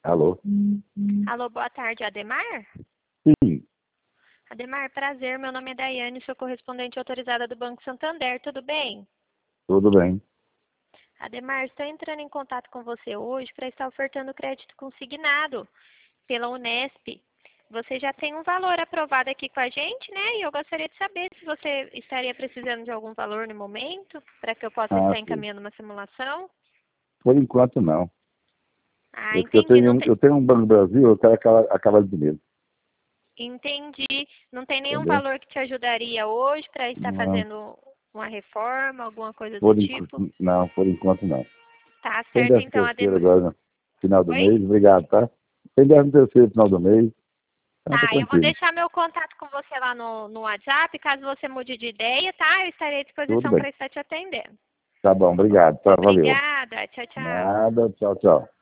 Alô? Alô, boa tarde, Ademar? Sim, Ademar, prazer. Meu nome é Daiane, sou correspondente autorizada do Banco Santander. Tudo bem? tudo bem. Ademar, estou entrando em contato com você hoje para estar ofertando crédito consignado pela Unesp. Você já tem um valor aprovado aqui com a gente, né? E eu gostaria de saber se você estaria precisando de algum valor no momento, para que eu possa Ah, estar sim. encaminhando uma simulação. Por enquanto, não. Ah, É porque eu entendi. tenho, eu tenho um Banco do Brasil, eu quero acabar de dinheiro. Entendi. Não tem nenhum Entendeu? valor que te ajudaria hoje para estar Não, fazendo uma reforma, alguma coisa do tipo? não, por enquanto não. Tá Tem certo, décimo então, terceiro Ademar. agora no final do Oi? mês, obrigado, tá? Tem décimo terceiro no final do mês, então tá Tá, eu vou tranquilo. deixar meu contato com você lá no WhatsApp. Caso você mude de ideia, tá? Eu estarei à Tudo disposição bem. para estar te atendendo. Tá bom, obrigado, tá? Valeu. Obrigada. Tchau, tchau. Nada, tchau, tchau.